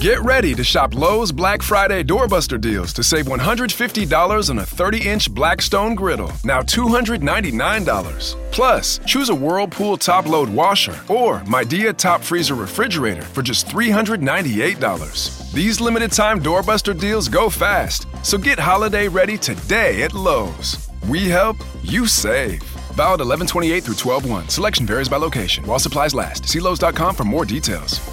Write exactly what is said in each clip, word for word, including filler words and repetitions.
Get ready to shop Lowe's Black Friday Doorbuster deals to save one hundred fifty dollars on a thirty-inch Blackstone griddle, now two hundred ninety-nine dollars. Plus, choose a Whirlpool top-load washer or Midea top freezer refrigerator for just three hundred ninety-eight dollars. These limited-time Doorbuster deals go fast, so get holiday ready today at Lowe's. We help, you save. Valid eleven twenty-eight through twelve one. Selection varies by location. While supplies last. See Lowe's dot com for more details.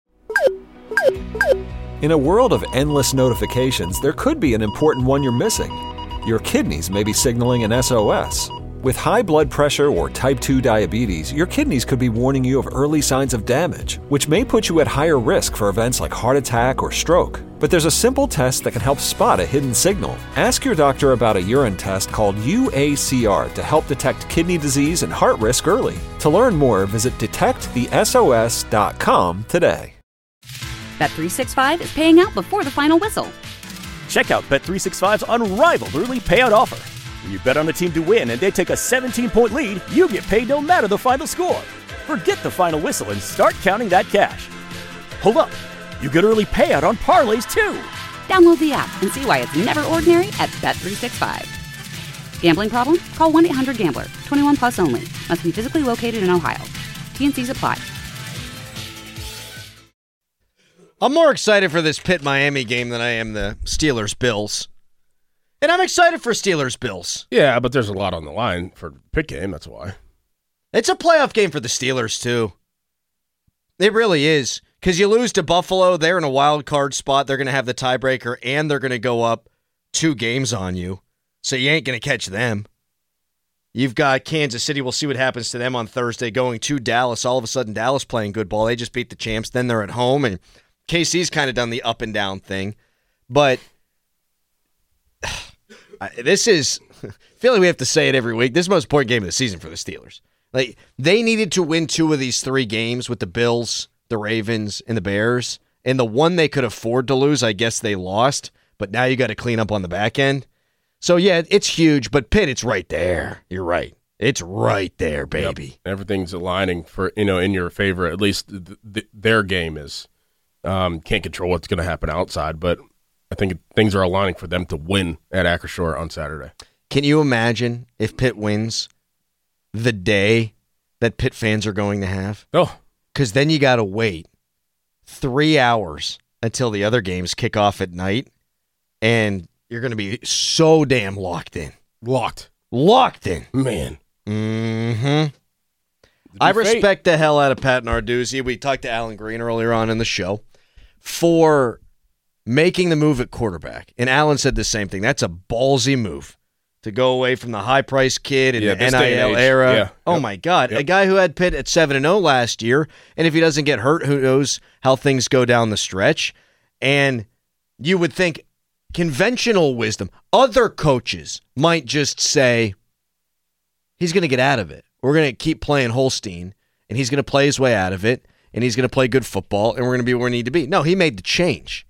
In a world of endless notifications, there could be an important one you're missing. Your kidneys may be signaling an S O S. With high blood pressure or type two diabetes, your kidneys could be warning you of early signs of damage, which may put you at higher risk for events like heart attack or stroke. But there's a simple test that can help spot a hidden signal. Ask your doctor about a urine test called U A C R to help detect kidney disease and heart risk early. To learn more, visit detect the S O S dot com today. Bet three sixty-five is paying out before the final whistle. Check out Bet three sixty-five's unrivaled early payout offer. When you bet on a team to win and they take a seventeen-point lead, you get paid no matter the final score. Forget the final whistle and start counting that cash. Hold up. You get early payout on parlays, too. Download the app and see why it's never ordinary at Bet three sixty-five. Gambling problem? Call one eight hundred gambler. twenty-one plus only. Must be physically located in Ohio. T N Cs apply. I'm more excited for this Pitt-Miami game than I am the Steelers-Bills. And I'm excited for Steelers-Bills. Yeah, but there's a lot on the line for the Pitt game, that's why. It's a playoff game for the Steelers, too. It really is. Because you lose to Buffalo, they're in a wild card spot. They're going to have the tiebreaker, and they're going to go up two games on you. So you ain't going to catch them. You've got Kansas City. We'll see what happens to them on Thursday. Going to Dallas. All of a sudden, Dallas playing good ball. They just beat the champs. Then they're at home, and K C's kind of done the up and down thing. But this is, I feel like we have to say it every week, this is the most important game of the season for the Steelers. Like, they needed to win two of these three games with the Bills, the Ravens, and the Bears. And the one they could afford to lose, I guess they lost. But now you got to clean up on the back end. So, yeah, it's huge. But Pitt, it's right there. You're right. It's right there, baby. Yep. Everything's aligning for, you know, in your favor. At least th- th- their game is. Um, can't control what's going to happen outside, but I think things are aligning for them to win at Acrisure on Saturday. Can you imagine if Pitt wins the day that Pitt fans are going to have? Oh. Because then you got to wait three hours until the other games kick off at night, and you're going to be so damn locked in. Locked. Locked in. Man. Mm-hmm. I respect the hell out of Pat Narduzzi. We talked to Alan Green earlier on in the show for making the move at quarterback. And Alan said the same thing. That's a ballsy move to go away from the high-priced kid in yeah, the N I L era. Yeah. Oh, yep. my God. Yep. A guy who had Pitt at seven and oh last year, and if he doesn't get hurt, who knows how things go down the stretch. And you would think conventional wisdom, other coaches might just say, he's going to get out of it. We're going to keep playing Holstein, and he's going to play his way out of it, and he's going to play good football, and we're going to be where we need to be. No, he made the change.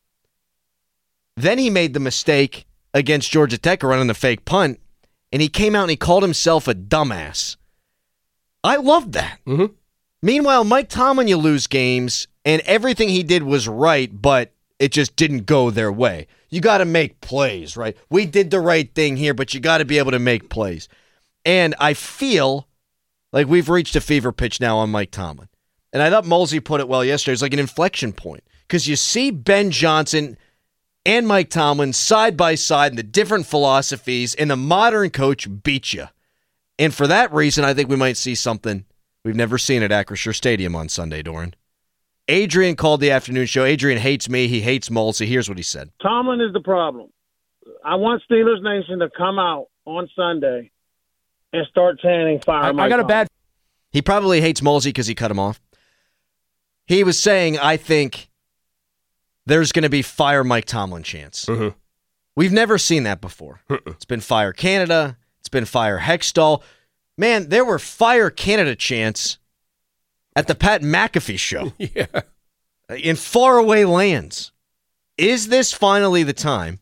Then he made the mistake against Georgia Tech running the fake punt, and he came out and he called himself a dumbass. I loved that. Mm-hmm. Meanwhile, Mike Tomlin, you lose games, and everything he did was right, but it just didn't go their way. You got to make plays, right? We did the right thing here, but you got to be able to make plays. And I feel like we've reached a fever pitch now on Mike Tomlin. And I thought Mulsey put it well yesterday. It's like an inflection point. Because you see Ben Johnson and Mike Tomlin side by side in the different philosophies, and the modern coach beat you. And for that reason, I think we might see something we've never seen at Acrisure Stadium on Sunday, Doran. Adrian called the afternoon show. Adrian hates me. He hates Mulsey. Here's what he said. Tomlin is the problem. I want Steelers Nation to come out on Sunday and start chanting fire. I, Mike I got a Tomlin. bad. He probably hates Mulsey because he cut him off. He was saying, I think there's going to be fire Mike Tomlin chants. Mm-hmm. We've never seen that before. Mm-mm. It's been fire Canada. It's been fire Hextall. Man, there were fire Canada chants at the Pat McAfee show. Yeah. In faraway lands. Is this finally the time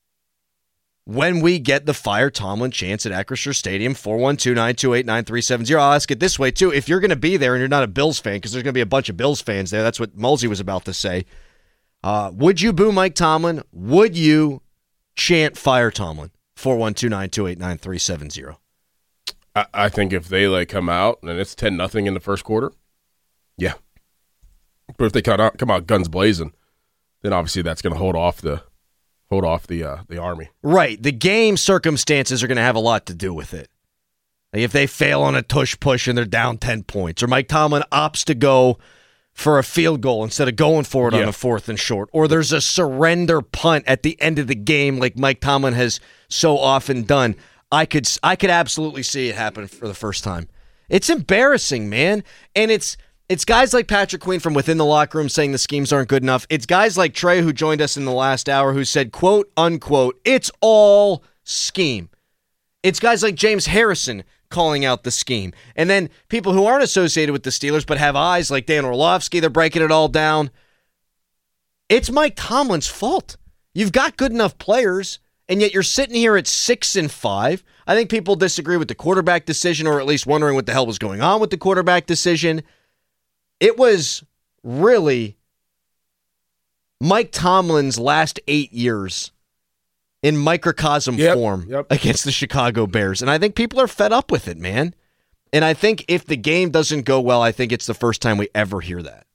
when we get the Fire Tomlin chants at Acrisure Stadium? Four one two, nine two eight, nine three seven zero. I'll ask it this way, too. If you're going to be there and you're not a Bills fan, because there's going to be a bunch of Bills fans there, that's what Mulsey was about to say. Uh, would you boo Mike Tomlin? Would you chant fire Tomlin? four one two, nine two eight, nine three seven zero. I, I think if they like come out and it's ten nothing in the first quarter, yeah. But if they come out, come out guns blazing, then obviously that's going to hold off the hold off the uh, the Army. Right. The game circumstances are going to have a lot to do with it. Like if they fail on a tush push and they're down ten points, or Mike Tomlin opts to go for a field goal instead of going for it yeah. on a fourth and short, or there's a surrender punt at the end of the game like Mike Tomlin has so often done, I could I could absolutely see it happen for the first time. It's embarrassing, man. And it's it's guys like Patrick Queen from within the locker room saying the schemes aren't good enough. It's guys like Trey who joined us in the last hour who said, quote, unquote, it's all scheme. It's guys like James Harrison calling out the scheme. And then people who aren't associated with the Steelers but have eyes like Dan Orlovsky, they're breaking it all down. It's Mike Tomlin's fault. You've got good enough players, and yet you're sitting here at six and five. I think people disagree with the quarterback decision, or at least wondering what the hell was going on with the quarterback decision. It was really Mike Tomlin's last eight years in microcosm yep, form yep. against the Chicago Bears. And I think people are fed up with it, man. And I think if the game doesn't go well, I think it's the first time we ever hear that.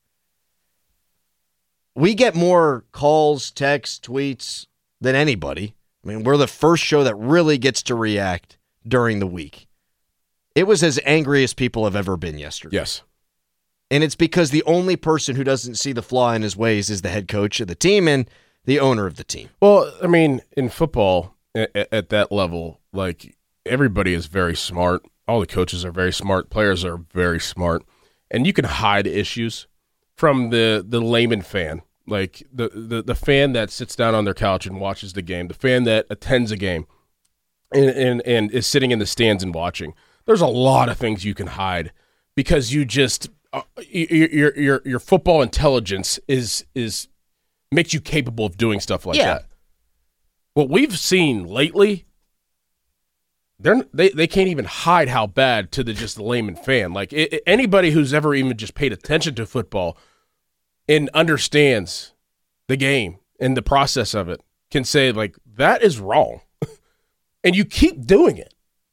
We get more calls, texts, tweets than anybody. I mean, we're the first show that really gets to react during the week. It was as angry as people have ever been yesterday. Yes. And it's because the only person who doesn't see the flaw in his ways is the head coach of the team and the owner of the team. Well, I mean, in football, at, at that level, like, everybody is very smart. All the coaches are very smart. Players are very smart. And you can hide issues from the, the layman fan, like the, the, the fan that sits down on their couch and watches the game, the fan that attends a game and, and, and is sitting in the stands and watching. There's a lot of things you can hide because you just uh, your your your football intelligence is is makes you capable of doing stuff like yeah. that. What we've seen lately, they're, they they can't even hide how bad to the just the layman fan. Like it, anybody who's ever even just paid attention to football and understands the game and the process of it can say, like, that is wrong. And you keep doing it.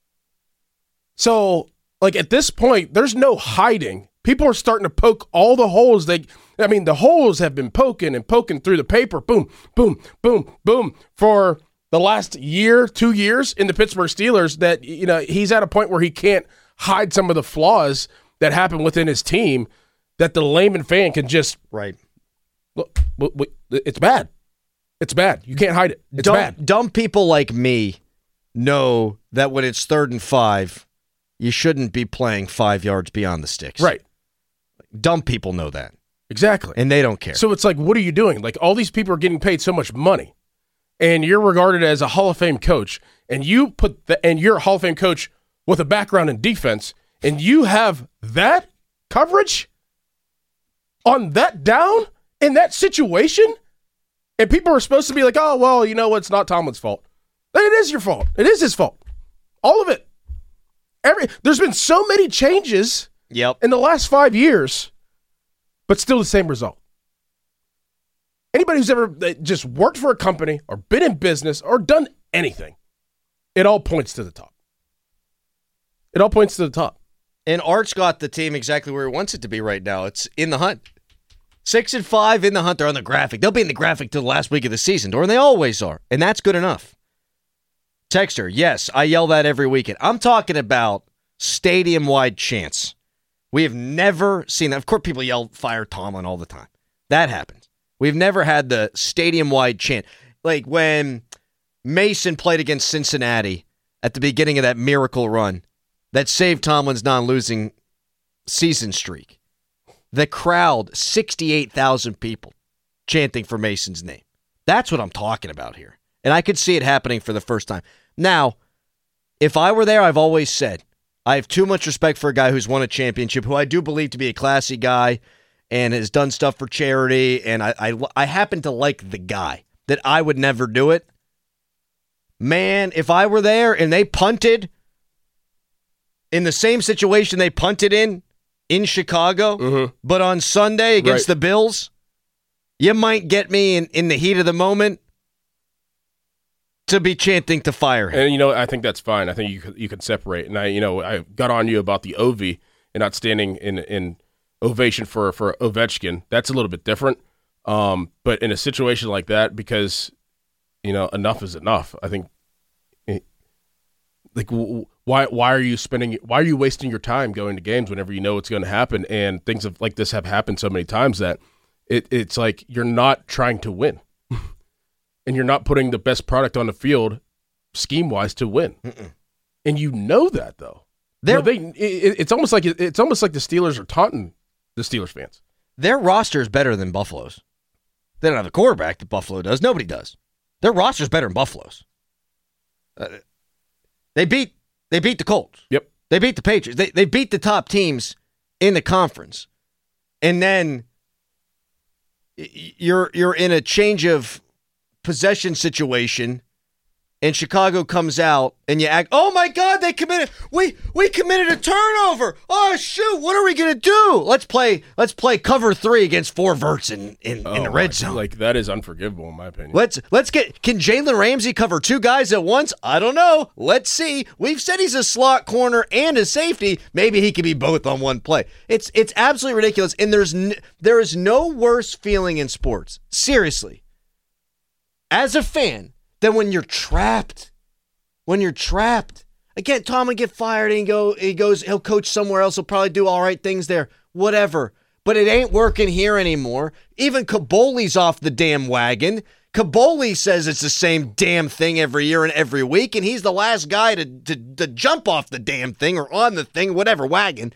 So, like, at this point, there's no hiding. People are starting to poke all the holes. They, I mean, the holes have been poking and poking through the paper. Boom, boom, boom, boom. For the last year, two years in the Pittsburgh Steelers, that, you know, he's at a point where he can't hide some of the flaws that happen within his team that the layman fan can just, right. Look, it's bad. It's bad. You can't hide it. It's dumb, bad. Dumb people like me know that when it's third and five, you shouldn't be playing five yards beyond the sticks. Right. Dumb people know that. Exactly. And they don't care. So it's like, what are you doing? Like, all these people are getting paid so much money, and you're regarded as a Hall of Fame coach, and you put the, and you're a Hall of Fame coach with a background in defense, and you have that coverage on that down in that situation, and people are supposed to be like, oh, well, you know what? It's not Tomlin's fault. It is your fault. It is his fault. All of it. Every There's been so many changes yep. in the last five years, but still the same result. Anybody who's ever just worked for a company or been in business or done anything, it all points to the top. It all points to the top. And Art's got the team exactly where he wants it to be right now. It's in the hunt. Six and five in the hunt. They're on the graphic. They'll be in the graphic till the last week of the season, or they always are. And that's good enough. Texter, yes, I yell that every weekend. I'm talking about stadium-wide chants. We have never seen that. Of course, people yell fire Tomlin all the time. That happens. We've never had the stadium-wide chant. Like when Mason played against Cincinnati at the beginning of that miracle run that saved Tomlin's non-losing season streak. The crowd, sixty-eight thousand people chanting for Mason's name. That's what I'm talking about here. And I could see it happening for the first time. Now, if I were there, I've always said, I have too much respect for a guy who's won a championship, who I do believe to be a classy guy and has done stuff for charity, and I, I, I happen to like the guy, that I would never do it. Man, if I were there and they punted in the same situation they punted in, in Chicago, mm-hmm. but on Sunday against right. the Bills, you might get me in, in the heat of the moment to be chanting to fire him. And, you know, I think that's fine. I think you you can separate. And, I, you know, I got on you about the Ovi and not standing in in ovation for, for Ovechkin. That's a little bit different. Um, but in a situation like that, because, you know, enough is enough. I think, it, like, w- why why are you spending, why are you wasting your time going to games whenever you know it's going to happen? And things of, like this have happened so many times that it it's like you're not trying to win. And you're not putting the best product on the field scheme-wise to win. Mm-mm. And you know that, though. You know, they, it, it's almost like it's almost like the Steelers are taunting the Steelers fans. Their roster is better than Buffalo's. They don't have the quarterback that Buffalo does. Nobody does. Their roster is better than Buffalo's. Uh, they beat they beat the Colts. Yep. They beat the Patriots. They they beat the top teams in the conference. And then you're you're in a change of possession situation, and Chicago comes out, and you act, oh my God, they committed, we we committed a turnover. Oh shoot, what are we gonna do? Let's play, let's play cover three against four verts in in, oh, in the red like, zone. Like that is unforgivable in my opinion. Let's let's get. Can Jalen Ramsey cover two guys at once? I don't know. Let's see. We've said he's a slot corner and a safety. Maybe he could be both on one play. It's it's absolutely ridiculous, and there's n- there is no worse feeling in sports. Seriously. As a fan, than when you're trapped. When you're trapped. Again, Tom would get fired and he, go, he goes, he'll coach somewhere else. He'll probably do all right things there. Whatever. But it ain't working here anymore. Even Kaboli's off the damn wagon. Kaboli says it's the same damn thing every year and every week, and he's the last guy to, to, to jump off the damn thing or on the thing, whatever, wagon.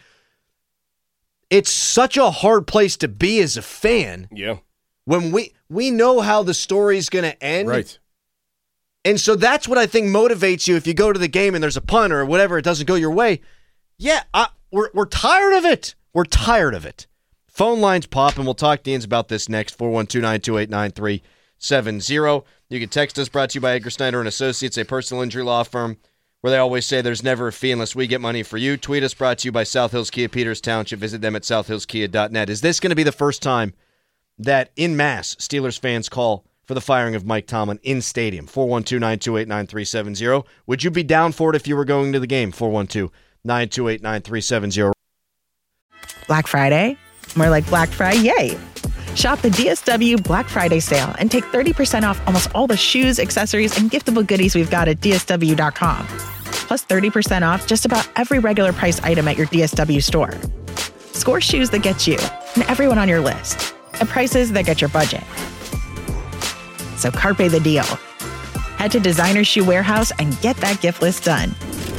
It's such a hard place to be as a fan. Yeah. When we we know how the story's going to end. Right. And so that's what I think motivates you if you go to the game and there's a punt or whatever, it doesn't go your way. Yeah, I, we're we're tired of it. We're tired of it. Phone lines pop, and we'll talk to Ian's about this next. four one two, nine two eight, nine three seven zero. You can text us, brought to you by Edgar Snyder and Associates, a personal injury law firm where they always say there's never a fee unless we get money for you. Tweet us, brought to you by South Hills Kia, Peters Township. Visit them at south hills kia dot net. Is this going to be the first time that in mass Steelers fans call for the firing of Mike Tomlin in stadium? four one two, nine two eight, nine three seven zero. Would you be down for it if you were going to the game? four one two, nine two eight, nine three seven zero. Black Friday? More like Black Friday, yay! Shop the D S W Black Friday sale and take thirty percent off almost all the shoes, accessories, and giftable goodies we've got at D S W dot com. Plus thirty percent off just about every regular price item at your D S W store. Score shoes that get you and everyone on your list at prices that get your budget. So carpe the deal. Head to Designer Shoe Warehouse and get that gift list done.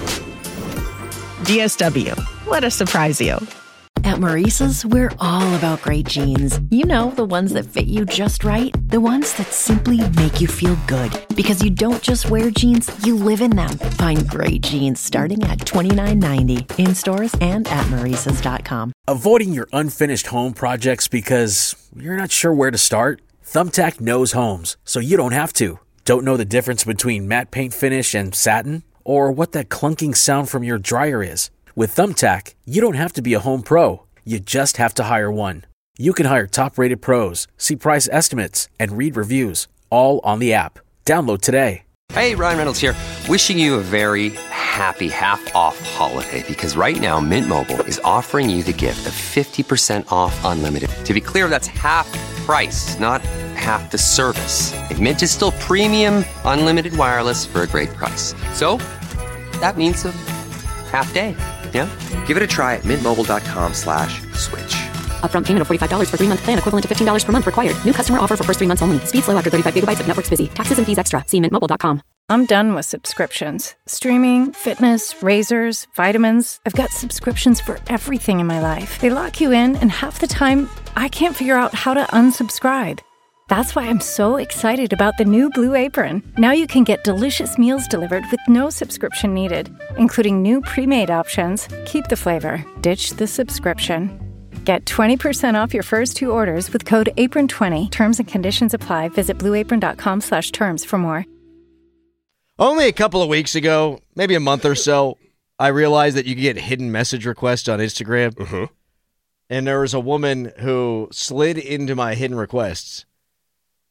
D S W. Let us surprise you. At Maurice's, we're all about great jeans. You know, the ones that fit you just right. The ones that simply make you feel good. Because you don't just wear jeans, you live in them. Find great jeans starting at twenty-nine ninety in stores and at maurices dot com. Avoiding your unfinished home projects because you're not sure where to start? Thumbtack knows homes, so you don't have to. Don't know the difference between matte paint finish and satin? Or what that clunking sound from your dryer is? With Thumbtack, you don't have to be a home pro. You just have to hire one. You can hire top-rated pros, see price estimates, and read reviews, all on the app. Download today. Hey, Ryan Reynolds here, wishing you a very happy half-off holiday, because right now Mint Mobile is offering you the gift of fifty percent off unlimited. To be clear, that's half price, not half the service. And Mint is still premium unlimited wireless for a great price. So, that means a half day. Yeah? Give it a try at mintmobile.com slash switch. Upfront payment of forty-five dollars for three-month plan equivalent to fifteen dollars per month required. New customer offer for first three months only. Speed slow after thirty-five gigabytes if network's busy. Taxes and fees extra. See mint mobile dot com. I'm done with subscriptions. Streaming, fitness, razors, vitamins. I've got subscriptions for everything in my life. They lock you in, and half the time, I can't figure out how to unsubscribe. That's why I'm so excited about the new Blue Apron. Now you can get delicious meals delivered with no subscription needed, including new pre-made options. Keep the flavor, ditch the subscription. Get twenty percent off your first two orders with code apron twenty. Terms and conditions apply. Visit blueapron.com slash terms for more. Only a couple of weeks ago, maybe a month or so, I realized that you could get hidden message requests on Instagram. Mm-hmm. And there was a woman who slid into my hidden requests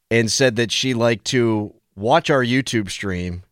and said that she liked to watch our YouTube stream,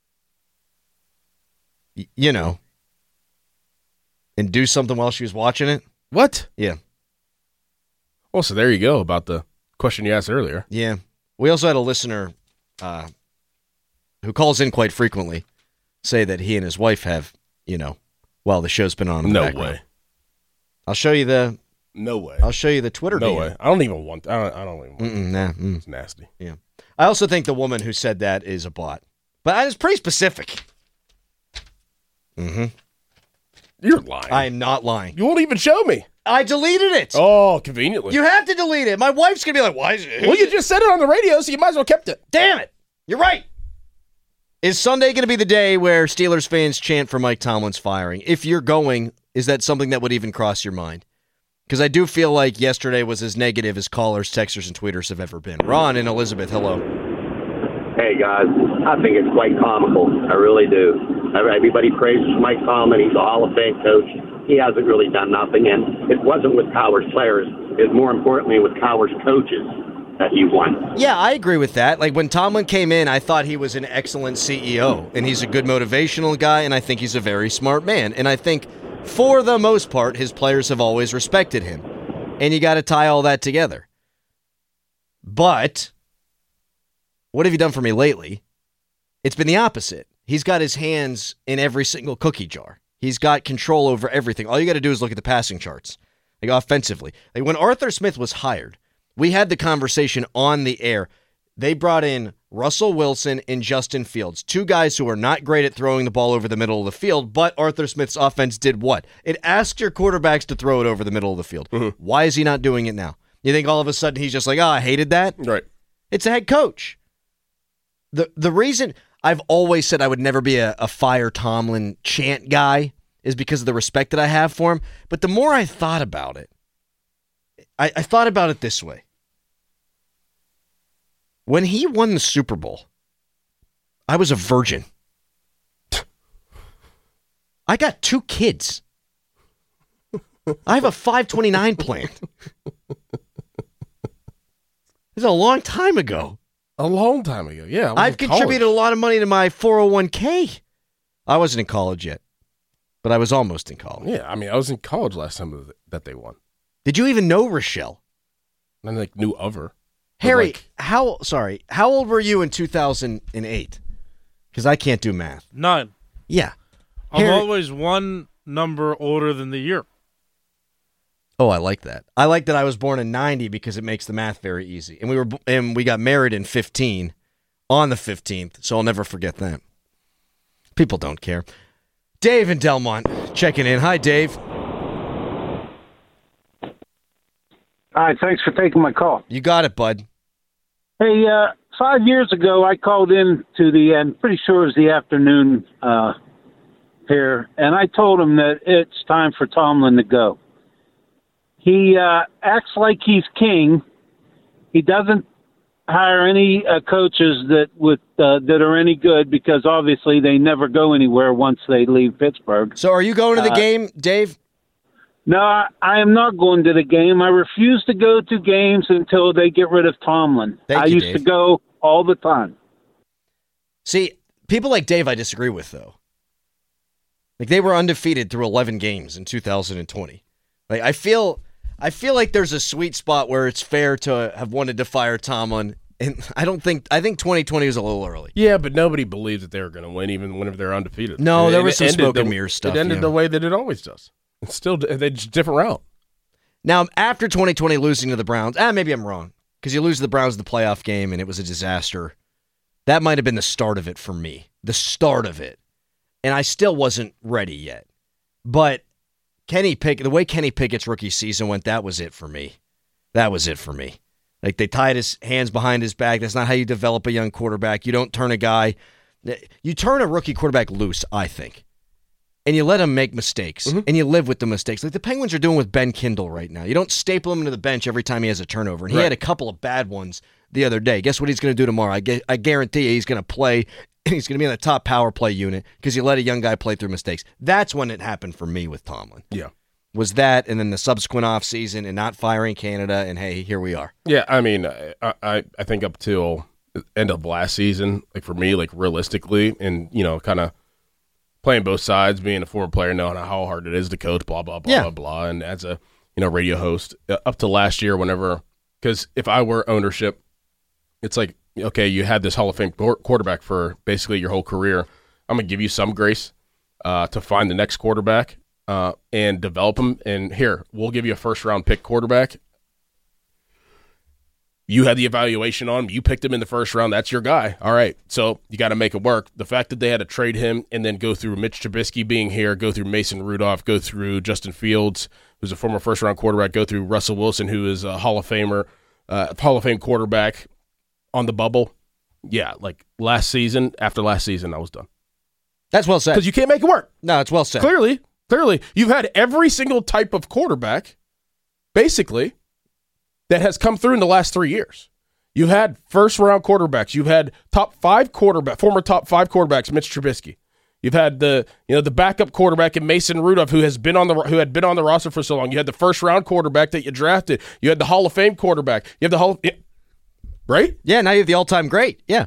y- you know, and do something while she was watching it. What? Yeah. Well, so there you go about the question you asked earlier. Yeah. We also had a listener uh, who calls in quite frequently say that he and his wife have, you know, while the show's been on in the No background. way. I'll show you the... No way. I'll show you the Twitter. No D M. way. I don't even want. I don't. I don't even. Want Mm-mm, nah, mm. It's nasty. Yeah. I also think the woman who said that is a bot, but it's pretty specific. Mm-hmm. You're lying. I am not lying. You won't even show me. I deleted it. Oh, conveniently. You have to delete it. My wife's gonna be like, "Why is it?" Well, you just said it on the radio, so you might as well kept it. Damn it! You're right. Is Sunday going to be the day where Steelers fans chant for Mike Tomlin's firing? If you're going, is that something that would even cross your mind? Because I do feel like yesterday was as negative as callers, texters, and tweeters have ever been. Ron and Elizabeth, hello. Hey, guys. I think it's quite comical. I really do. Everybody praises Mike Tomlin. He's a Hall of Fame coach. He hasn't really done nothing, and it wasn't with Cowher's players. It was more importantly with Cowher's coaches that he won. Yeah, I agree with that. Like, when Tomlin came in, I thought he was an excellent C E O, and he's a good motivational guy, and I think he's a very smart man. And I think, for the most part, his players have always respected him. And you got to tie all that together. But what have you done for me lately? It's been the opposite. He's got his hands in every single cookie jar. He's got control over everything. All you got to do is look at the passing charts, like offensively. Like when Arthur Smith was hired, we had the conversation on the air. They brought in Russell Wilson and Justin Fields, two guys who are not great at throwing the ball over the middle of the field, but Arthur Smith's offense did what? It asked your quarterbacks to throw it over the middle of the field. Mm-hmm. Why is he not doing it now? You think all of a sudden he's just like, oh, I hated that? Right. It's a head coach. The the reason I've always said I would never be a, a fire Tomlin chant guy is because of the respect that I have for him. But the more I thought about it, I, I thought about it this way. When he won the Super Bowl, I was a virgin. I got two kids. I have a five twenty-nine plan. This is a long time ago. A long time ago, yeah. I've contributed a lot of money to my four oh one k. I wasn't in college yet, but I was almost in college. Yeah, I mean, I was in college last time that they won. Did you even know Rochelle? I like knew of her. Harry, like, how sorry, how old were you in two thousand eight? Because I can't do math. Nine. Yeah. I'm Harry, always one number older than the year. Oh, I like that. I like that I was born in ninety because it makes the math very easy. And we were and we got married in fifteen on the fifteenth, so I'll never forget that. People don't care. Dave in Delmont checking in. Hi, Dave. Hi, thanks for taking my call. You got it, bud. Hey, uh, five years ago, I called in to the, I'm pretty sure it was the afternoon uh, here, and I told him that it's time for Tomlin to go. He uh, acts like he's king. He doesn't hire any uh, coaches that with uh, that are any good because obviously they never go anywhere once they leave Pittsburgh. So are you going to the uh, game, Dave? No, I, I am not going to the game. I refuse to go to games until they get rid of Tomlin. Thank I you, used Dave. to go all the time. See, people like Dave I disagree with, though. Like, they were undefeated through eleven games in two thousand twenty. Like, I feel... I feel like there's a sweet spot where it's fair to have wanted to fire Tomlin, and I don't think I think twenty twenty was a little early. Yeah, but nobody believed that they were going to win, even whenever they're undefeated. No, And there it was some ended smoke and the- mirrors stuff. It ended yeah. the way that it always does. It's still they just different route. Now, after twenty twenty losing to the Browns, ah, maybe I'm wrong, because you lose to the Browns in the playoff game, and it was a disaster. That might have been the start of it for me, the start of it, and I still wasn't ready yet. But Kenny Pickett, the way Kenny Pickett's rookie season went, that was it for me. That was it for me. Like, they tied his hands behind his back. That's not how you develop a young quarterback. You don't turn a guy, you turn a rookie quarterback loose, I think. And you let him make mistakes, mm-hmm. and you live with the mistakes. Like the Penguins are doing with Ben Kindle right now. You don't staple him into the bench every time he has a turnover. And he Right. had a couple of bad ones the other day. Guess what he's going to do tomorrow? I, gu- I guarantee you he's going to play, and he's going to be in the top power play unit because you let a young guy play through mistakes. That's when it happened for me with Tomlin. Yeah. was that, and then the subsequent offseason and not firing Canada, and hey, here we are. Yeah, I mean, I, I, I think up till the end of last season, like for me, like realistically, and, you know, kind of playing both sides, being a former player, knowing how hard it is to coach, blah, blah, blah, yeah. blah, blah, and as a, you know, radio host, uh, up to last year, whenever, because if I were ownership, it's like, okay, you had this Hall of Fame quarterback for basically your whole career. I'm going to give you some grace uh, to find the next quarterback uh, and develop him. And here, we'll give you a first-round pick quarterback. You had the evaluation on him. You picked him in the first round. That's your guy. All right, so you got to make it work. The fact that they had to trade him and then go through Mitch Trubisky being here, go through Mason Rudolph, go through Justin Fields, who's a former first-round quarterback, go through Russell Wilson, who is a Hall of Famer, uh, Hall of Fame quarterback on the bubble. Yeah, like last season, after last season, I was done. That's well said. Because you can't make it work. No, it's well said. Clearly, clearly, you've had every single type of quarterback, basically, that has come through in the last three years. You've had first-round quarterbacks. You've had top five quarterback, former top five quarterbacks, Mitch Trubisky. You've had the, you know, the backup quarterback in Mason Rudolph, who has been on the who had been on the roster for so long. You had the first-round quarterback that you drafted. You had the Hall of Fame quarterback. You have the Hall of Right? Yeah, now you have the all-time great. Yeah.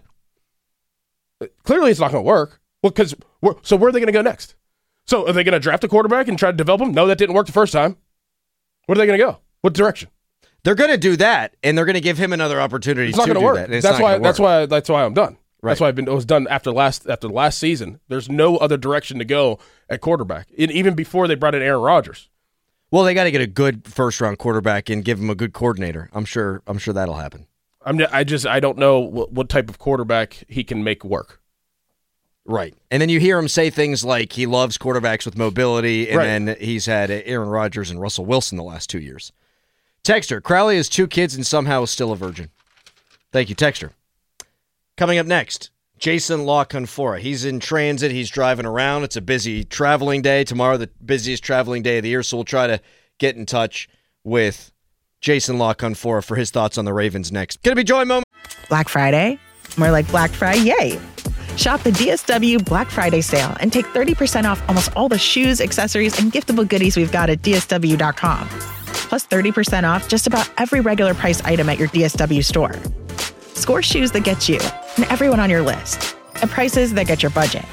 Clearly it's not going to work. Well, because so where are they going to go next? So are they going to draft a quarterback and try to develop him? No, that didn't work the first time. Where are they going to go? What direction? They're going to do that, and they're going to give him another opportunity it's not to gonna do work. that. It's That's not why. gonna That's work. why. That's why I'm done. Right. That's why I've been. It was done after last after the last season. There's no other direction to go at quarterback. And even before they brought in Aaron Rodgers. Well, they got to get a good first-round quarterback and give him a good coordinator. I'm sure. I'm sure that'll happen. I'm. I just. I don't know what, what type of quarterback he can make work. Right. And then you hear him say things like he loves quarterbacks with mobility, and Right. then he's had Aaron Rodgers and Russell Wilson the last two years. Texter, Crowley has two kids and somehow is still a virgin. Thank you, Texter. Coming up next, Jason La Canfora. He's in transit. He's driving around. It's a busy traveling day. Tomorrow, the busiest traveling day of the year, so we'll try to get in touch with Jason La Canfora for his thoughts on the Ravens next. Gonna be Joy Moment. Black Friday? More like Black Friday, yay! Shop the D S W Black Friday sale and take thirty percent off almost all the shoes, accessories, and giftable goodies we've got at D S W dot com. Plus thirty percent off just about every regular price item at your D S W store. Score shoes that get you and everyone on your list at prices that get your budget.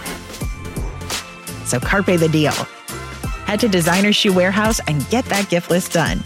So carpe the deal. Head to Designer Shoe Warehouse and get that gift list done.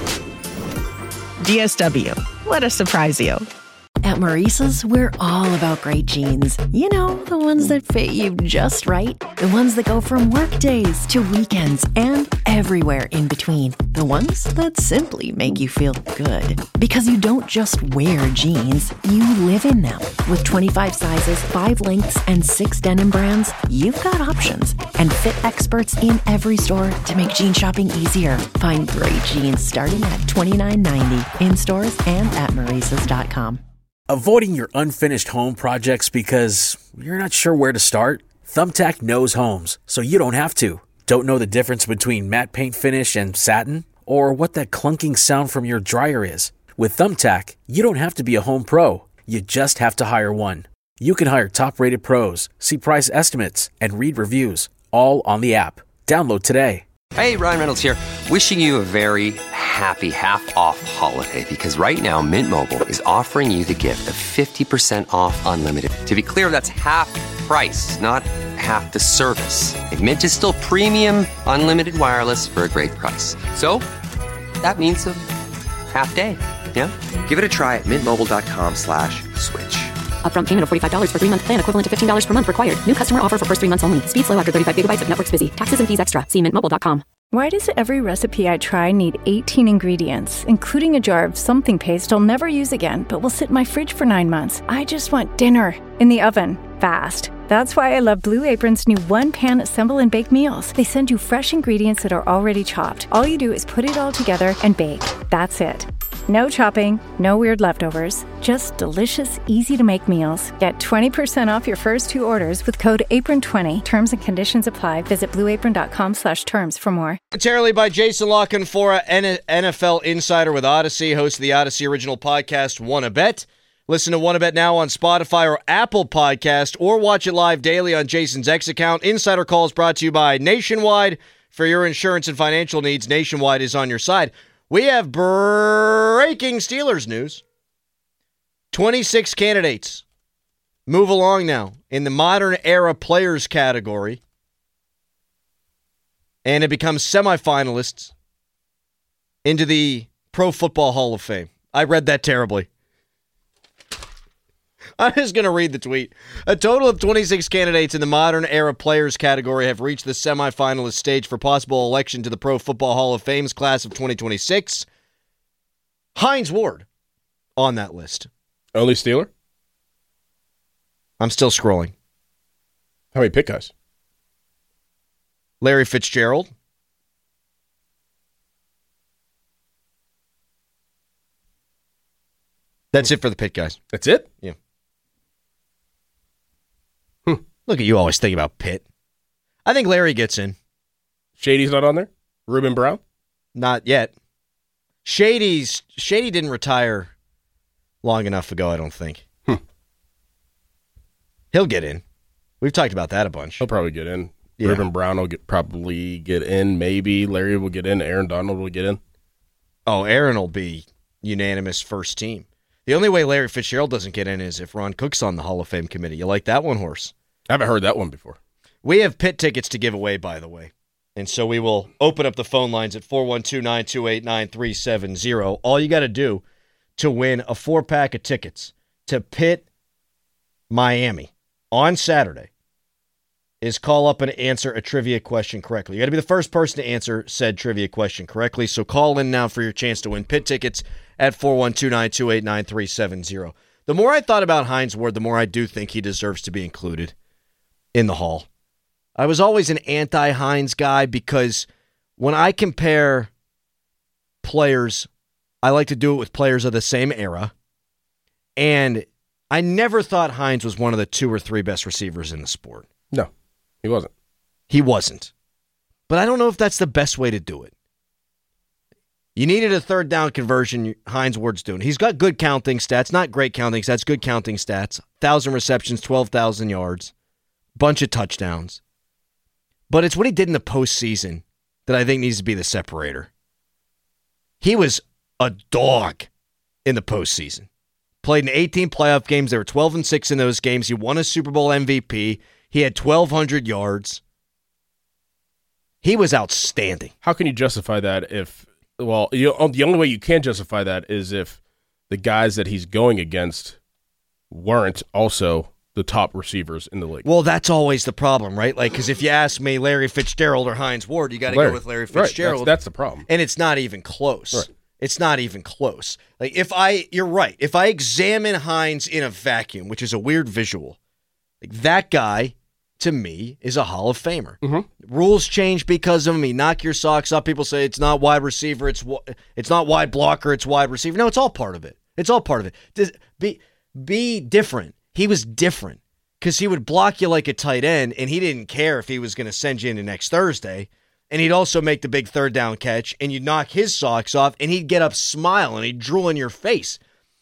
D S W. Let us surprise you. At Maurice's, we're all about great jeans. You know, the ones that fit you just right. The ones that go from work days to weekends and everywhere in between. The ones that simply make you feel good. Because you don't just wear jeans, you live in them. With twenty-five sizes, five lengths, and six denim brands, you've got options. And fit experts in every store to make jean shopping easier. Find great jeans starting at twenty-nine ninety in stores and at Maurice's dot com. Avoiding your unfinished home projects because you're not sure where to start? Thumbtack knows homes, so you don't have to. Don't know the difference between matte paint finish and satin? Or what that clunking sound from your dryer is? With Thumbtack, you don't have to be a home pro. You just have to hire one. You can hire top-rated pros, see price estimates, and read reviews, all on the app. Download today. Hey, Ryan Reynolds here, wishing you a very happy half-off holiday because right now Mint Mobile is offering you the gift of fifty percent off unlimited. To be clear, that's half price, not half the service. And Mint is still premium unlimited wireless for a great price. So, that means a half day, yeah? Give it a try at mintmobile.com slash switch. Upfront payment of forty-five dollars for three-month plan equivalent to fifteen dollars per month required. New customer offer for first three months only. Speed slow after thirty-five gigabytes if network's busy. Taxes and fees extra. See mint mobile dot com. Why does every recipe I try need eighteen ingredients, including a jar of something paste I'll never use again, but will sit in my fridge for nine months? I just want dinner in the oven, fast. That's why I love Blue Apron's new one-pan assemble and bake meals. They send you fresh ingredients that are already chopped. All you do is put it all together and bake. That's it. No chopping, no weird leftovers, just delicious, easy-to-make meals. Get twenty percent off your first two orders with code apron twenty. Terms and conditions apply. Visit blueapron.com slash terms for more. Momentarily by Jason La Canfora, N F L insider with Odyssey, host of the Odyssey original podcast, Wanna Bet. Listen to Wanna Bet now on Spotify or Apple Podcast, or watch it live daily on Jason's X account. Insider Calls brought to you by Nationwide. for your insurance and financial needs, Nationwide is on your side. We have breaking Steelers news. twenty-six candidates move along now in the modern era players category, and it becomes semifinalists into the Pro Football Hall of Fame. I read that terribly. I'm just going to read the tweet. A total of twenty-six candidates in the modern era players category have reached the semifinalist stage for possible election to the Pro Football Hall of Fame's class of twenty twenty-six. Hines Ward on that list. Only Steeler? I'm still scrolling. How many pick guys? Larry Fitzgerald. That's it for the Pitt guys. That's it? Yeah. Hmm. Look at you always thinking about Pitt. I think Larry gets in. Shady's not on there? Reuben Brown? Not yet. Shady's Shady didn't retire long enough ago, I don't think. Hmm. He'll get in. We've talked about that a bunch. He'll probably get in. Yeah. Reuben Brown will get probably get in. Maybe Larry will get in. Aaron Donald will get in. Oh, Aaron will be unanimous first team. The only way Larry Fitzgerald doesn't get in is if Ron Cook's on the Hall of Fame committee. You like that one, Horse? I haven't heard that one before. We have Pitt tickets to give away, by the way. And so we will open up the phone lines at four one two, nine two eight, nine three seven zero. All you got to do to win a four-pack of tickets to Pitt, Miami on Saturday is call up and answer a trivia question correctly. You got to be the first person to answer said trivia question correctly. So call in now for your chance to win Pitt tickets at four one two, nine two eight, nine three seven zero. The more I thought about Hines Ward, the more I do think he deserves to be included in the Hall. I was always an anti-Hines guy because when I compare players, I like to do it with players of the same era. And I never thought Hines was one of the two or three best receivers in the sport. No, he wasn't. He wasn't. But I don't know if that's the best way to do it. You needed a third down conversion. Hines Ward's doing. He's got good counting stats. Not great counting stats, good counting stats. one thousand receptions, twelve thousand yards. Bunch of touchdowns. But it's what he did in the postseason that I think needs to be the separator. He was a dog in the postseason. Played in eighteen playoff games. They were twelve and six in those games. He won a Super Bowl M V P. He had twelve hundred yards. He was outstanding. How can you justify that if, well, you, the only way you can justify that is if the guys that he's going against weren't also the top receivers in the league. Well, that's always the problem, right? Like, because if you ask me Larry Fitzgerald or Hines Ward, you got to go with Larry Fitzgerald. Right. That's, that's the problem. And it's not even close. Right. It's not even close. Like, if I, you're right. If I examine Hines in a vacuum, which is a weird visual, like that guy, to me, is a Hall of Famer. Mm-hmm. Rules change because of him. He knock your socks up. People say it's not wide receiver. It's it's not wide blocker. It's wide receiver. No, it's all part of it. It's all part of it. Just be be different. He was different because he would block you like a tight end, and he didn't care if he was going to send you into next Thursday. And he'd also make the big third down catch, and you'd knock his socks off, and he'd get up smiling, and he'd drool in your face.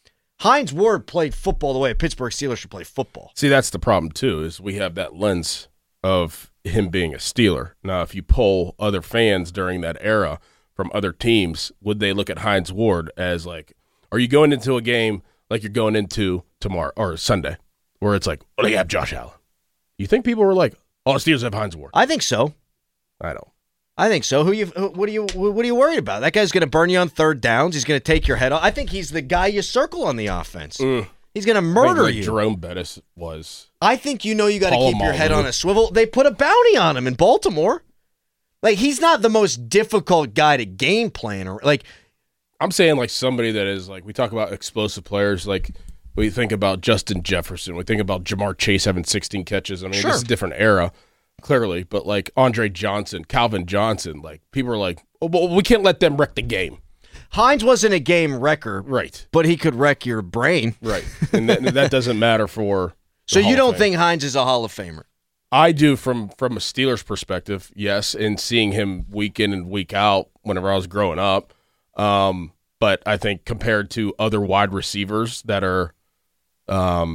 Hines Ward played football the way a Pittsburgh Steelers should play football. See, that's the problem, too, is we have that lens of him being a Steeler. Now, if you poll other fans during that era from other teams, would they look at Hines Ward as like, are you going into a game like you're going into tomorrow or Sunday, where it's like, oh, they have Josh Allen? You think people were like, oh, the Steelers have Hines Ward? I think so. I don't. I think so. Who you? Who, what are you? What are you worried about? That guy's going to burn you on third downs. He's going to take your head off. I think he's the guy you circle on the offense. Mm. He's going to murder like you. Jerome Bettis was. I think you know you got to keep your head Polamalu. on a swivel. They put a bounty on him in Baltimore. Like, he's not the most difficult guy to game plan. Or like, I'm saying like somebody that is like, we talk about explosive players. Like we think about Justin Jefferson. We think about Jamar Chase having sixteen catches. I mean, Sure. this is a different era. Clearly, but like Andre Johnson, Calvin Johnson, like people are like, oh, well, we can't let them wreck the game. Hines wasn't a game wrecker, right? But he could wreck your brain, right? And that, that doesn't matter for. So the you Hall don't of Fame. think Hines is a Hall of Famer? I do from from a Steelers perspective, yes, and seeing him week in and week out whenever I was growing up. Um, but I think compared to other wide receivers that are um,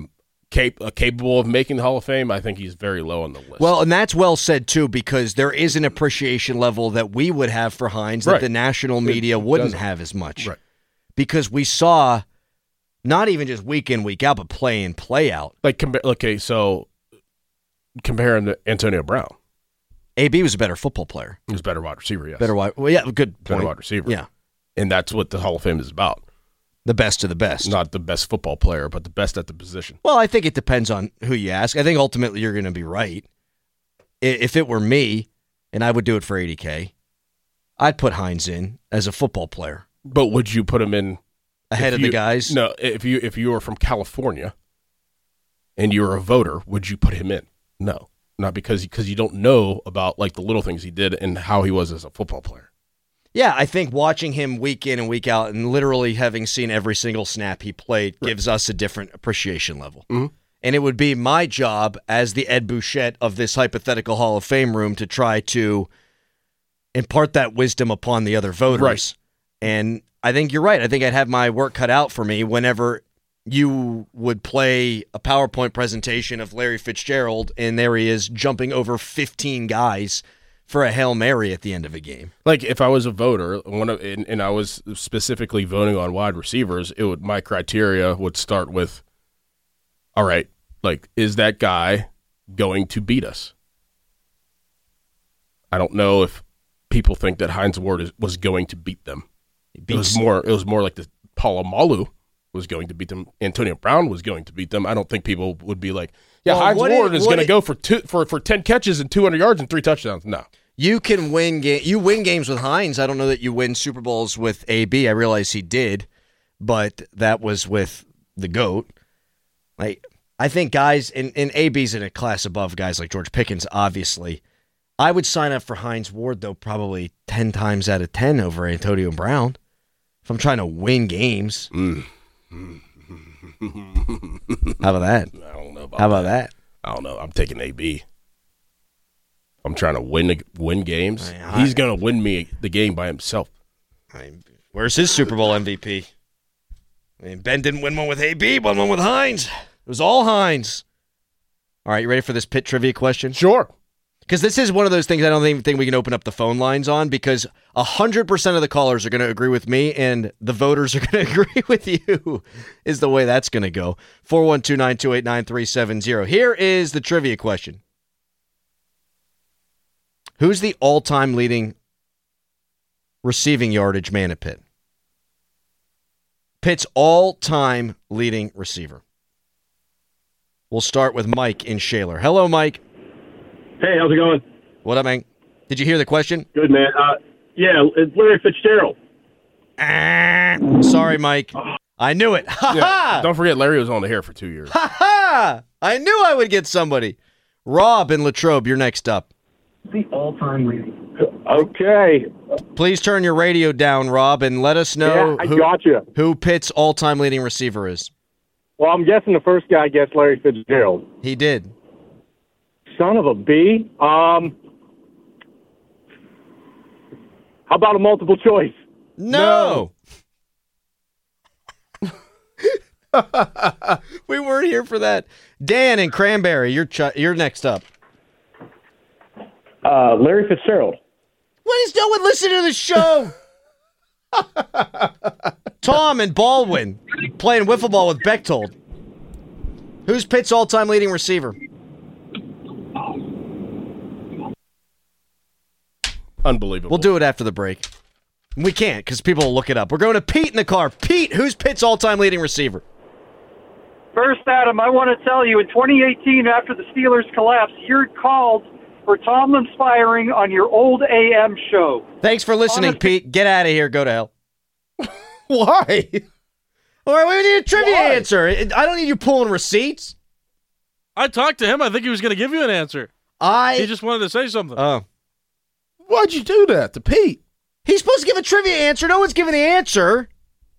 cap- uh, capable of making the Hall of Fame, I think he's very low on the list. Well, and that's well said, too, because there is an appreciation level that we would have for Hines that Right. the national media wouldn't doesn't. have as much. Right. Because we saw not even just week in, week out, but play in, play out. Like, compa- okay, so compare him to Antonio Brown. A B was a better football player. He was a better wide receiver, yes. Better wide. Well, yeah, good point. Better wide receiver. Yeah. And that's what the Hall of Fame is about. The best of the best. Not the best football player, but the best at the position. Well, I think it depends on who you ask. I think ultimately you're going to be right. I- If it were me, and I would do it for eighty K, I'd put Hines in as a football player. But would you put him in Ahead if of you- the guys? No, if you if you were from California and you were a voter, would you put him in? No. Not because because you don't know about like the little things he did and how he was as a football player. Yeah, I think watching him week in and week out and literally having seen every single snap he played gives us a different appreciation level. Mhm. And it would be my job as the Ed Bouchette of this hypothetical Hall of Fame room to try to impart that wisdom upon the other voters. Right. And I think you're right. I think I'd have my work cut out for me whenever you would play a PowerPoint presentation of Larry Fitzgerald, and there he is jumping over fifteen guys for a Hail Mary at the end of a game. Like if I was a voter, one of and, and I was specifically voting on wide receivers, it would my criteria would start with, all right, like is that guy going to beat us? I don't know if people think that Hines Ward is, was going to beat them. It was more. It was more like the Polamalu was going to beat them. Antonio Brown was going to beat them. I don't think people would be like, yeah, Well, Hines what Ward it- is what going to it- go for two for for ten catches and two hundred yards and three touchdowns. No. You can win game. You win games with Hines. I don't know that you win Super Bowls with A B. I realize he did, but that was with the GOAT. Like I think guys, and, and A B's in a class above guys like George Pickens, obviously. I would sign up for Hines Ward, though, probably ten times out of ten over Antonio Brown. If I'm trying to win games. Mm. How about that? I don't know about How about that? I don't know. I'm taking A B. I'm trying to win win games. I- He's going to win me the game by himself. I, where's his Super Bowl M V P? I mean, Ben didn't win one with A B, won one with Hines. It was all Hines. All right, you ready for this pit trivia question? Sure. Because this is one of those things I don't even think we can open up the phone lines on because one hundred percent of the callers are going to agree with me and the voters are going to agree with you is the way that's going to go. four one two, nine two eight, nine three seven zero. Here is the trivia question. Who's the all-time leading receiving yardage man at Pitt? Pitt's all-time leading receiver. We'll start with Mike in Shaler. Hello, Mike. Hey, how's it going? What up, man? Did you hear the question? Good, man. Uh, yeah, it's Larry Fitzgerald. Ah, sorry, Mike. I knew it. Ha Yeah, ha! don't forget, Larry was on the hair for two years. Ha ha! I knew I would get somebody. Rob in Latrobe, you're next up. The all-time leading. Okay. Please turn your radio down, Rob, and let us know Yeah, I who, gotcha. who Pitt's all-time leading receiver is. Well, I'm guessing the first guy guessed Larry Fitzgerald. He did. Son of a B. Um, how about a multiple choice? No. We weren't here for that. Dan in Cranberry, you're ch- you're next up. Uh, Larry Fitzgerald. Why is no one listening to the show? Tom and Baldwin playing wiffle ball with Bechtold. Who's Pitt's all-time leading receiver? Unbelievable. We'll do it after the break. We can't because people will look it up. We're going to Pete in the car. Pete, who's Pitt's all-time leading receiver? First, Adam, I want to tell you, in twenty eighteen, after the Steelers collapsed, you called for Tomlin's firing on your old A M show. Thanks for listening, Honestly- Pete. Get out of here. Go to hell. Why? All right, we need a trivia Why? answer. I don't need you pulling receipts. I talked to him. I think he was going to give you an answer. I. He just wanted to say something. Oh. Why'd you do that to Pete? He's supposed to give a trivia answer. No one's giving the answer.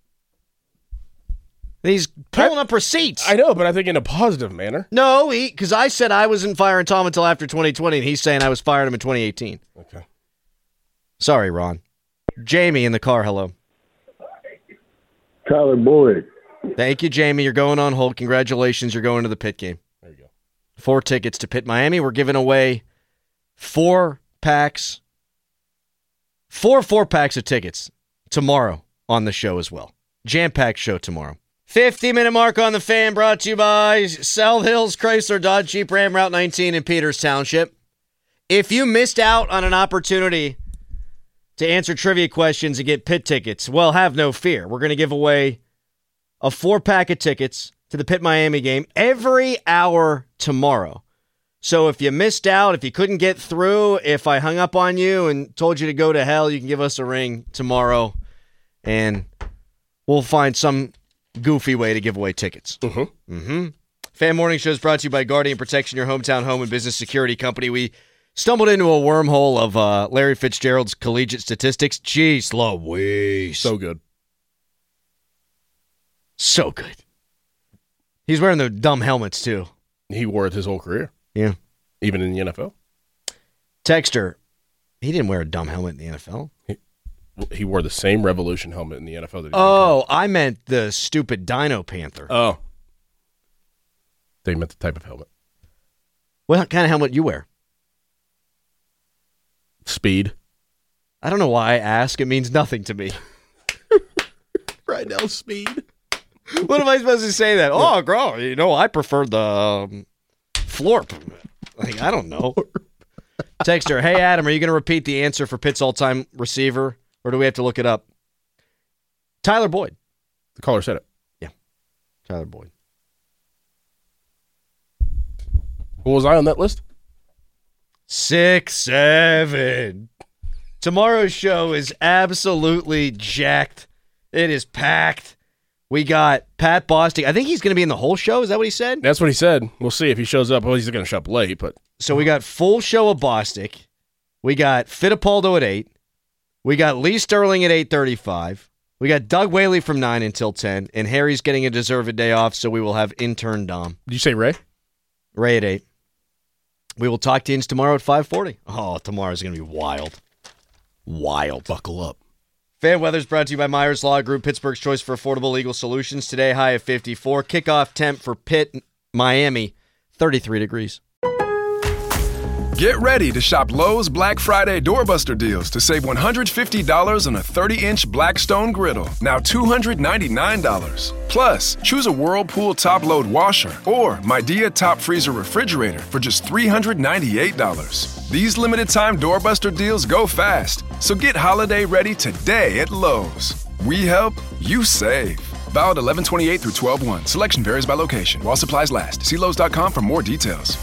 And he's pulling up receipts. I know, but I think in a positive manner. No, he because I said I wasn't firing Tom until after twenty twenty, and he's saying I was firing him in twenty eighteen. Okay. Sorry, Ron. Jamie in the car. Hello. Tyler Boyd. Thank you, Jamie. You're going on hold. Congratulations. You're going to the Pitt game. There you go. Four tickets to Pitt, Miami. We're giving away four packs, four four-packs of tickets tomorrow on the show as well. Jam-packed show tomorrow. fifty-minute mark on the Fan, brought to you by South Hills Chrysler Dodge Jeep Ram Route nineteen in Peters Township. If you missed out on an opportunity to answer trivia questions and get Pitt tickets, well, have no fear. We're going to give away a four-pack of tickets to the Pitt Miami game every hour tomorrow. So if you missed out, if you couldn't get through, if I hung up on you and told you to go to hell, you can give us a ring tomorrow, and we'll find some goofy way to give away tickets. Mm-hmm. Mm-hmm. Fan Morning Show is brought to you by Guardian Protection, your hometown home and business security company. We stumbled into a wormhole of uh, Larry Fitzgerald's collegiate statistics. Jeez Louise. So good. So good. He's wearing the dumb helmets, too. He wore it his whole career. Yeah. Even in the N F L. Texter, he didn't wear a dumb helmet in the N F L. He, he wore the same Revolution helmet in the N F L. That he oh, I meant the stupid Dino Panther. Oh. They meant the type of helmet. What kind of helmet you wear? Speed. I don't know why I ask. It means nothing to me. Right now, speed. What am I supposed to say that? Oh, girl, you know, I prefer the um, Florp. Like, I don't know. Texter, hey, Adam, are you going to repeat the answer for Pitt's all-time receiver, or do we have to look it up? Tyler Boyd. The caller said it. Yeah, Tyler Boyd. What was I on that list? Six, seven. Tomorrow's show is absolutely jacked. It is packed. We got Pat Bostic. I think he's going to be in the whole show. Is that what he said? That's what he said. We'll see if he shows up. Well, he's going to show up late, but so we got full show of Bostic. We got Fittipaldo at eight. We got Lee Sterling at eight thirty-five. We got Doug Whaley from nine until ten, and Harry's getting a deserved day off, so we will have intern Dom. Did you say Ray? Ray at eight. We will talk teams tomorrow at five forty. Oh, tomorrow's going to be wild. Wild. Buckle up. Fan weather's brought to you by Myers Law Group, Pittsburgh's choice for affordable legal solutions. Today, high of fifty-four. Kickoff temp for Pitt, Miami, thirty-three degrees. Get ready to shop Lowe's Black Friday doorbuster deals to save one hundred fifty dollars on a thirty-inch Blackstone griddle, now two hundred ninety-nine dollars. Plus, choose a Whirlpool top-load washer or Midea top freezer refrigerator for just three hundred ninety-eight dollars. These limited-time doorbuster deals go fast, so get holiday ready today at Lowe's. We help, you save. Valid eleven twenty-eight through twelve one. Selection varies by location. While supplies last. See Lowe's dot com for more details.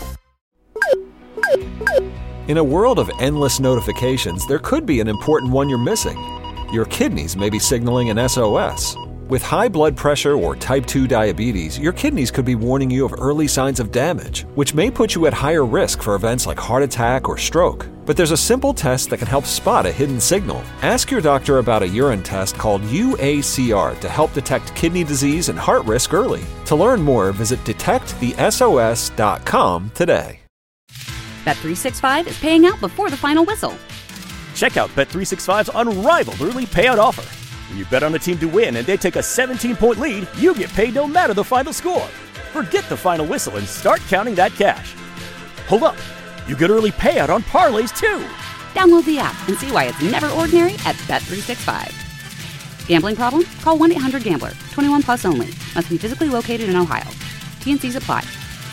In a world of endless notifications, there could be an important one you're missing. Your kidneys may be signaling an S O S. With high blood pressure or type two diabetes, your kidneys could be warning you of early signs of damage, which may put you at higher risk for events like heart attack or stroke. But there's a simple test that can help spot a hidden signal. Ask your doctor about a urine test called U A C R to help detect kidney disease and heart risk early. To learn more, visit detect the S O S dot com today. Bet three sixty-five is paying out before the final whistle. Check out Bet three sixty-five's unrivaled early payout offer. When you bet on a team to win and they take a seventeen-point lead, you get paid no matter the final score. Forget the final whistle and start counting that cash. Hold up. You get early payout on parlays, too. Download the app and see why it's never ordinary at Bet three sixty-five. Gambling problem? Call one eight hundred gambler. twenty-one plus only. Must be physically located in Ohio. T and C's apply.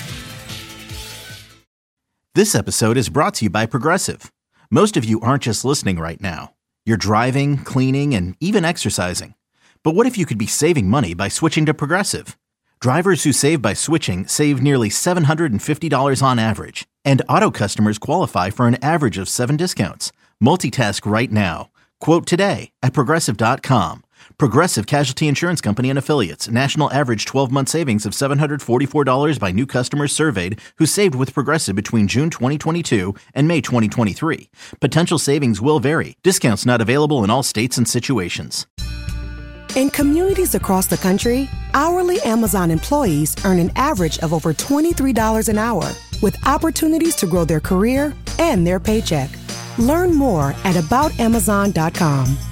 This episode is brought to you by Progressive. Most of you aren't just listening right now. You're driving, cleaning, and even exercising. But what if you could be saving money by switching to Progressive? Drivers who save by switching save nearly seven hundred fifty dollars on average. And auto customers qualify for an average of seven discounts. Multitask right now. Quote today at Progressive dot com. Progressive Casualty Insurance Company and Affiliates. National average twelve-month savings of seven hundred forty-four dollars by new customers surveyed who saved with Progressive between June twenty twenty-two and May twenty twenty-three. Potential savings will vary. Discounts not available in all states and situations. In communities across the country, hourly Amazon employees earn an average of over twenty-three dollars an hour, with opportunities to grow their career and their paycheck. Learn more at about amazon dot com.